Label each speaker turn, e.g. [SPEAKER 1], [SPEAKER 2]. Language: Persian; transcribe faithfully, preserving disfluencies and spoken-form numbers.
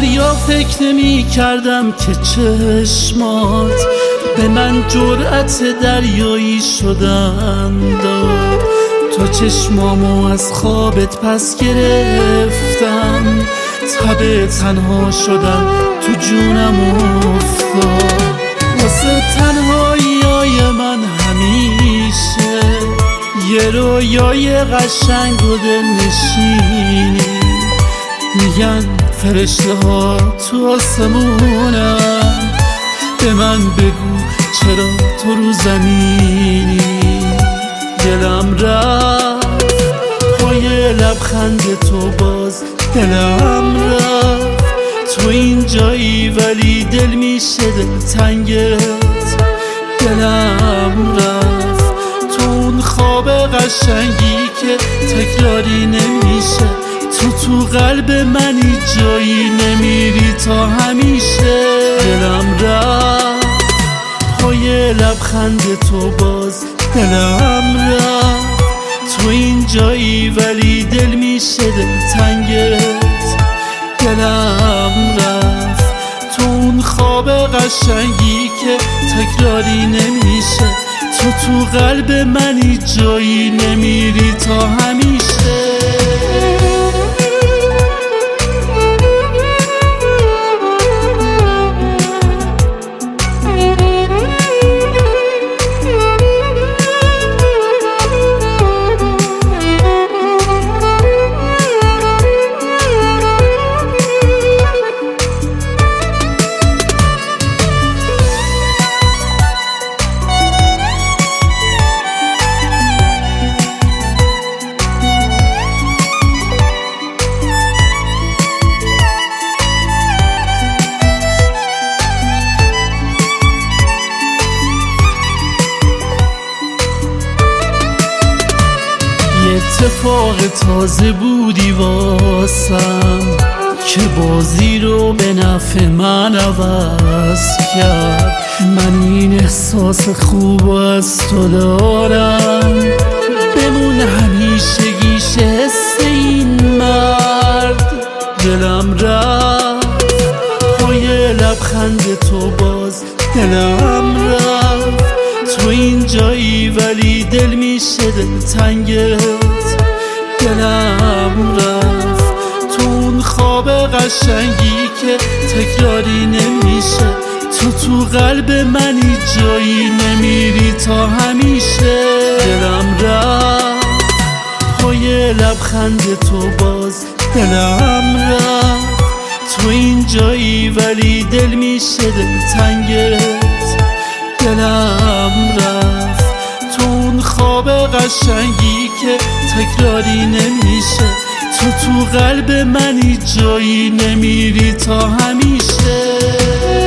[SPEAKER 1] دریا فکر نمی کردم که چشمات به من جرأت دریایی شدن داد. تا چشمامو از خوابت پس گرفتم، تب تنها شدن تو جونم افتاد. واسه تنهاییای من همیشه یه رویای قشنگ و دلنشینی. میگن فرشته ها تو آسمونن، به من بگو چرا تو رو زمینی. دلم رفت پای لبخند تو، باز دلم رفت. تو این جایی ولی دل میشه دلتنگت. دلم رفت تو اون خواب قشنگی که تکراری نمیشه. تو تو قلب منی جایی نمیری تا همیشه. دلم رفت پای لبخند تو، باز دلم رفت. تو این جایی ولی دل میشه دلتنگت. دلم رفت تو اون خواب قشنگی که تکراری نمیشه. تو تو قلب منی جایی نمیری تا همیشه. اتفاق تازه بودی واسم که بازی رو به نفع من عوض کرد. من این احساس خوب از تو دارم، بمون همیشه گیشه حس این مرد. دلم رفت پای لبخند تو، باز دلم رفت. تو این جایی ولی دل میشه دلتنگت. دلم رفت تو اون خواب قشنگی که تکراری نمیشه. تو تو قلب منی جایی نمیری تا همیشه. دلم رفت پای لبخند تو، باز دلم رفت. تو این جایی ولی دل میشه دلتنگت. دلم رفت تو اون خواب قشنگی که تکراری نمیشه. تو تو قلب منی جایی نمیری تا همیشه.